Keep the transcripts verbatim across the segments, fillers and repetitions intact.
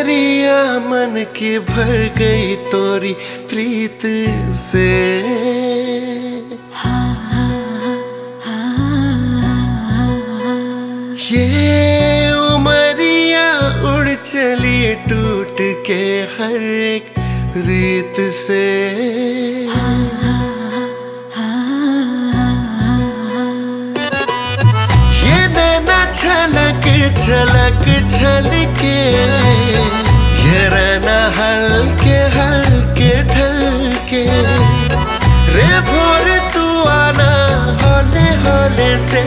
उमरिया मन की भर गई तोरी प्रीत से। ये उमरिया उड़ चली टूट के हर एक रीत से। ये नैना छलक छलक छलके, ये रहना हल्के हल्के ढलके। रे भोर तू आना हौले हौले से,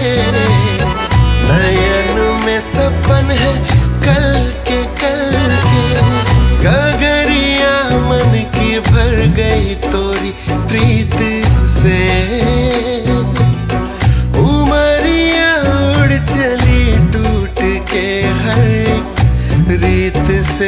नयन में सपन है कल के कल के। गगरिया मन की भर गई तोरी प्रीत से। उमरिया उड़ चली टूट के हर रीत से।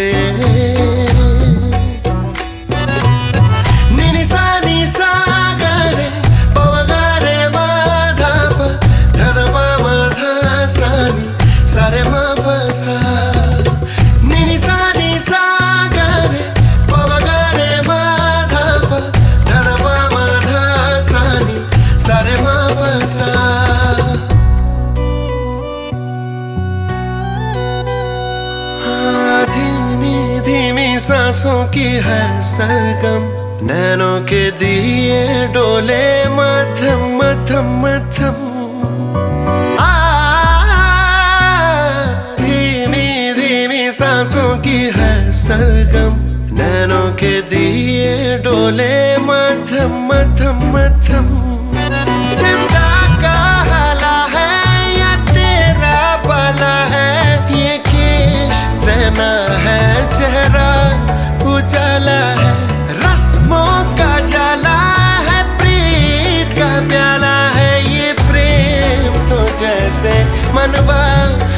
धीमी धीमी सांसों की है सरगम, नैनों के दिए डोले मध्यम मध्यम मध्यम। आ धीमी धीमी सांसों की है सरगम, नैनों के दिए डोले मध्यम मध्यम मध्यम। जिंदा का हाला है या तेरा बला है, ये केश रहना है चेहरा उजाला है। रस्मों का जाला है प्रीत का प्याला है, ये प्रेम तो जैसे मनवा